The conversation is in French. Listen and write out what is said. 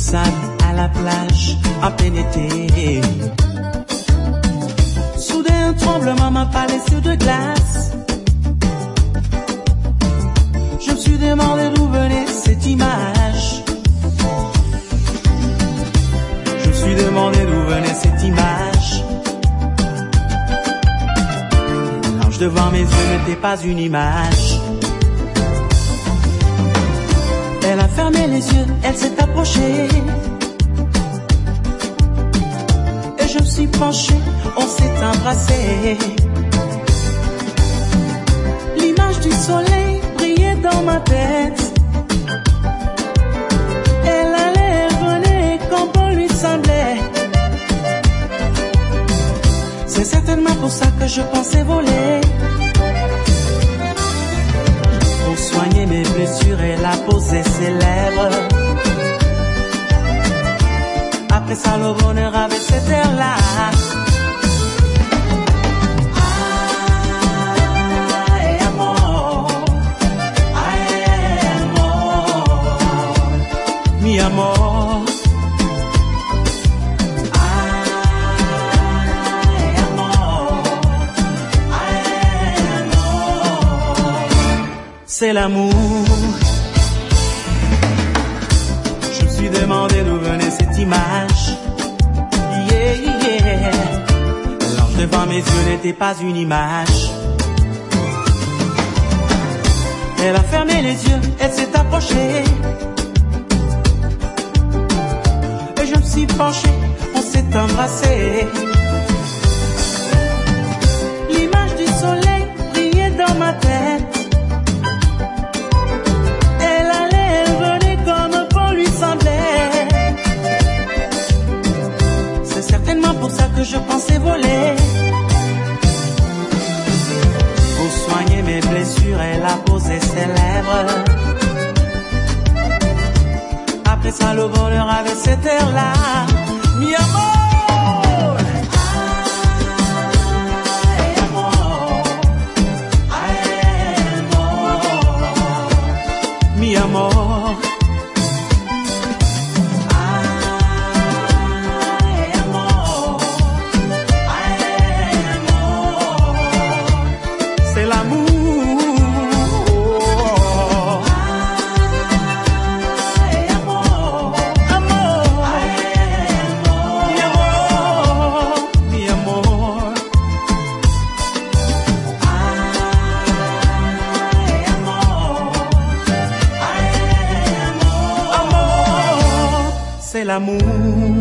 glissade à la plage en plein été. Soudain un tremblement m'a pas laissé de glace. Je me suis demandé d'où venait cette image. Je me suis demandé d'où venait cette image. L'ange devant mes yeux n'était pas une image. Elle a fermé les yeux, elle s'est approchée. Et je me suis penché, on s'est embrassé. L'image du soleil brillait dans ma tête. Elle allait, elle venait comme bon lui semblait. C'est certainement pour ça que je pensais voler. Pour soigner mes blessures, elle a posé ses lèvres. Après ça, le bonheur avait cet air-là. Ay, amor, mi amor. Ay, amor, c'est l'amour. Je me suis demandé d'où venait cette image. Yeah, yeah. L'ange devant mes yeux n'était pas une image. Elle a fermé les yeux, elle s'est approchée. Et je me suis penché, on s'est embrassé. L'image du soleil brillait dans ma tête. Pour ça que je pensais voler. Pour soigner mes blessures, elle a posé ses lèvres. Après ça, le bonheur avait cet air-là. Mi amor, ay, amor, ay, amor, mi amor. C'est l'amour.